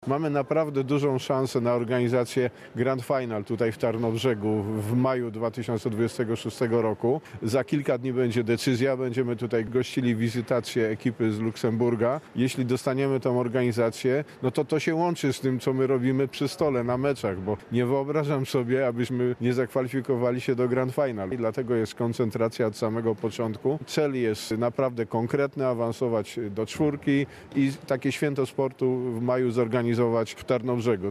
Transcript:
Mamy naprawdę dużą szansę na organizację Grand Final tutaj w Tarnobrzegu w maju 2026 roku. Za kilka dni będzie decyzja, będziemy tutaj gościli wizytację ekipy z Luksemburga. Jeśli dostaniemy tą organizację, no to się łączy z tym, co my robimy przy stole na meczach, bo nie wyobrażam sobie, abyśmy nie zakwalifikowali się do Grand Final. I dlatego jest koncentracja od samego początku. Cel jest naprawdę konkretny, awansować do czwórki i takie święto sportu w maju zorganizować w Tarnobrzegu.